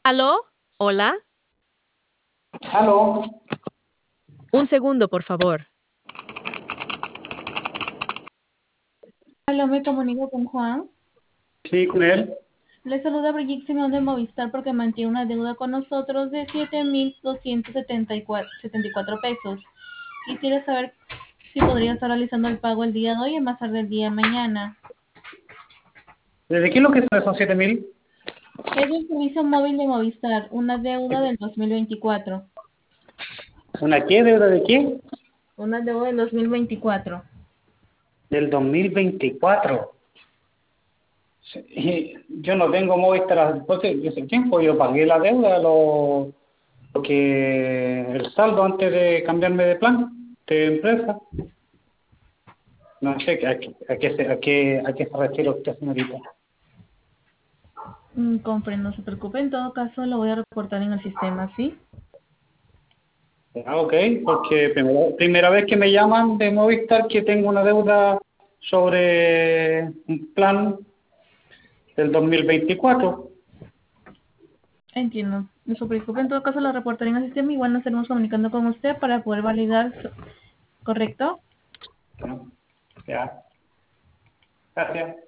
¿Aló? ¿Hola? Aló, Un segundo, por favor. Hola, me comunico con Juan. sí, con él. Le saluda Brigitte Simón de Movistar porque mantiene una deuda con nosotros de 7.274 pesos. Quisiera saber si podría estar realizando el pago el día de hoy y más tarde el día de mañana. ¿Desde qué es lo que son esos 7.000? Es el servicio móvil de Movistar, una deuda del 2024. ¿Una qué? ¿Deuda de qué? Una deuda del 2024. Del 2024. Sí, yo no tengo Movistar porque hace tiempo yo pagué la deuda, lo que el saldo antes de cambiarme de plan de empresa. No sé a qué se refiere usted, señorita. Comprendo, no se preocupe. En todo caso, lo voy a reportar en el sistema, ¿sí? Ah, ok, porque primera vez que me llaman de Movistar que tengo una deuda sobre un plan del 2024. Entiendo. No se preocupe. En todo caso, lo reportaré en el sistema. Igual nos estaremos comunicando con usted para poder validar. ¿Correcto? ¿No? Ya, gracias.